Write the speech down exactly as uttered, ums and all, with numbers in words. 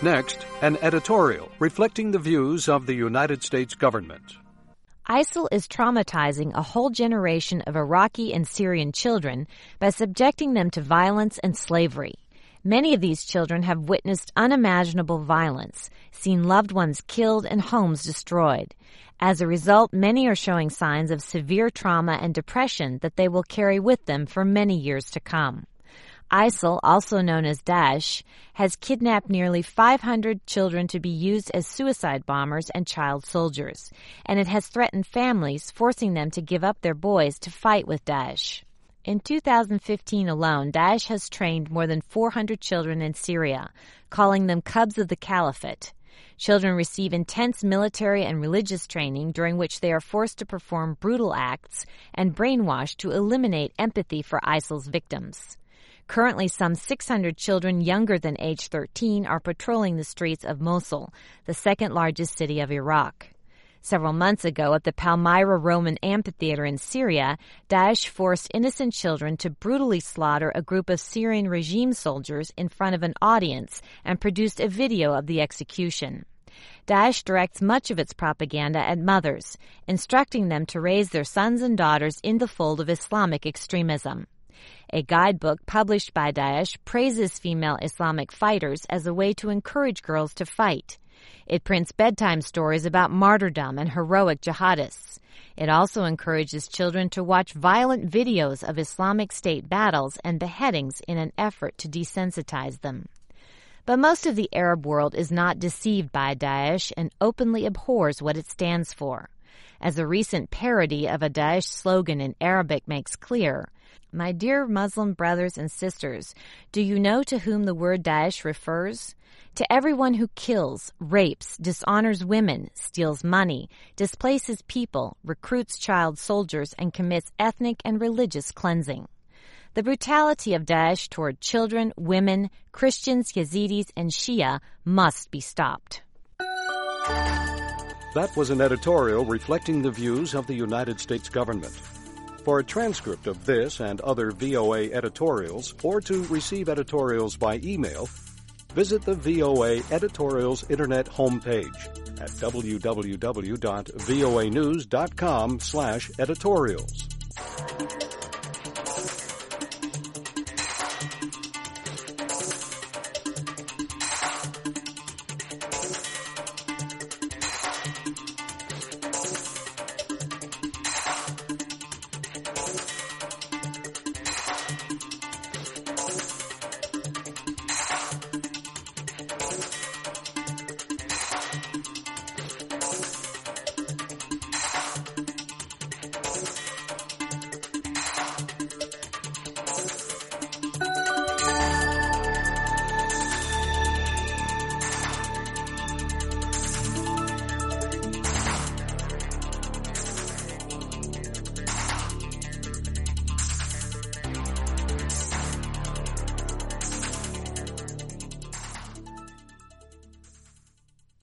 Next, an editorial reflecting the views of the United States government. ISIL is traumatizing a whole generation of Iraqi and Syrian children by subjecting them to violence and slavery. Many of these children have witnessed unimaginable violence, seen loved ones killed and homes destroyed. As a result, many are showing signs of severe trauma and depression that they will carry with them for many years to come. ISIL, also known as Daesh, has kidnapped nearly five hundred children to be used as suicide bombers and child soldiers, and it has threatened families, forcing them to give up their boys to fight with Daesh. In two thousand fifteen alone, Daesh has trained more than four hundred children in Syria, calling them cubs of the caliphate. Children receive intense military and religious training during which they are forced to perform brutal acts and brainwashed to eliminate empathy for ISIL's victims. Currently, some six hundred children younger than age thirteen are patrolling the streets of Mosul, the second largest city of Iraq. Several months ago, at the Palmyra Roman Amphitheater in Syria, Daesh forced innocent children to brutally slaughter a group of Syrian regime soldiers in front of an audience and produced a video of the execution. Daesh directs much of its propaganda at mothers, instructing them to raise their sons and daughters in the fold of Islamic extremism. A guidebook published by Daesh praises female Islamic fighters as a way to encourage girls to fight. It prints bedtime stories about martyrdom and heroic jihadists. It also encourages children to watch violent videos of Islamic State battles and beheadings in an effort to desensitize them. But most of the Arab world is not deceived by Daesh and openly abhors what it stands for. As a recent parody of a Daesh slogan in Arabic makes clear, "My dear Muslim brothers and sisters, do you know to whom the word Daesh refers? To everyone who kills, rapes, dishonors women, steals money, displaces people, recruits child soldiers, and commits ethnic and religious cleansing." The brutality of Daesh toward children, women, Christians, Yazidis, and Shia must be stopped. That was an editorial reflecting the views of the United States government. For a transcript of this and other V O A editorials, or to receive editorials by email, visit the V O A Editorials Internet homepage at w w w dot voa news dot com slash editorials.